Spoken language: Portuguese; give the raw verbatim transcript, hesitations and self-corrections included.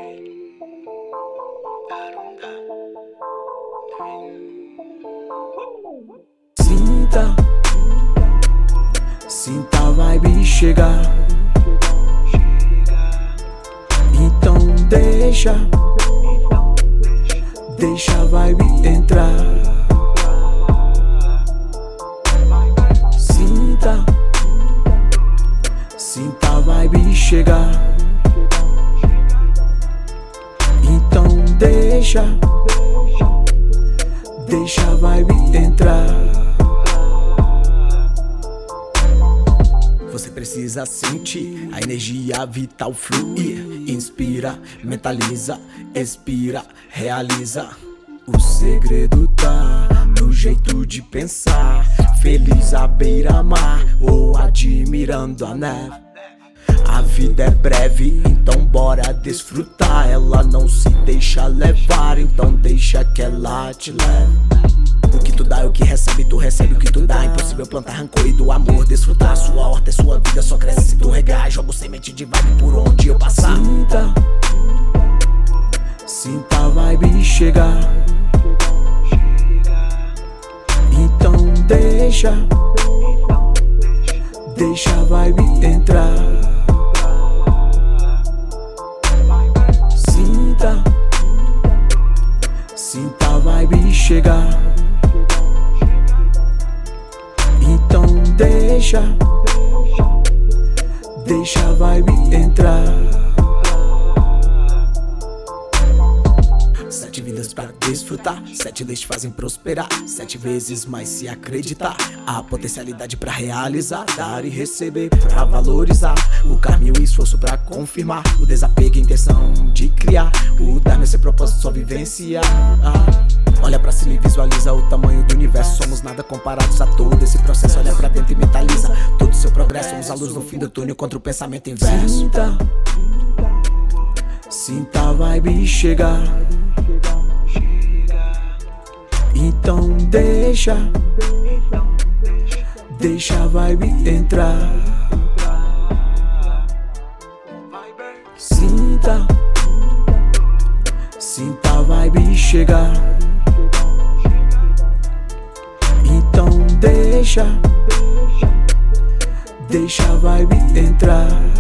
Sinta, sinta a vibe chegar. Então deixa, deixa a vibe entrar. Sinta, sinta a vibe chegar. Então deixa, deixa a vibe entrar. Você precisa sentir a energia vital fluir. Inspira, mentaliza, expira, realiza. O segredo tá no jeito de pensar. Feliz à beira-mar ou admirando a neve. A vida é breve, então bora desfrutar. Ela não se deixa levar, então deixa que ela te leve. O que tu dá é o que recebe, tu recebe o que tu dá. Impossível plantar rancor e do amor desfrutar. Sua horta é sua vida, só cresce se tu regar. Jogo semente de vibe por onde eu passar. Sinta, sinta a vibe chegar. Então deixa, deixa a vibe entrar. Sinta, sinta a vibe chegar. Então deixa, deixa a vibe entrar. Sete vidas pra desfrutar, sete leis te fazem prosperar, sete vezes mais se acreditar. A potencialidade pra realizar, dar e receber pra valorizar. O karma e o esforço pra confirmar, o desapego e a intenção de criar. O dar nesse propósito só vivenciar. Olha pra cima e visualiza o tamanho do universo. Somos nada comparados a todo esse processo. Olha pra dentro e mentaliza todo o seu progresso. Somos a luz no fim do túnel contra o pensamento inverso. Sinta, sinta a vibe chegar. Então deixa, deixa a vibe entrar. Sinta, sinta a vibe chegar. Então deixa, deixa a vibe entrar.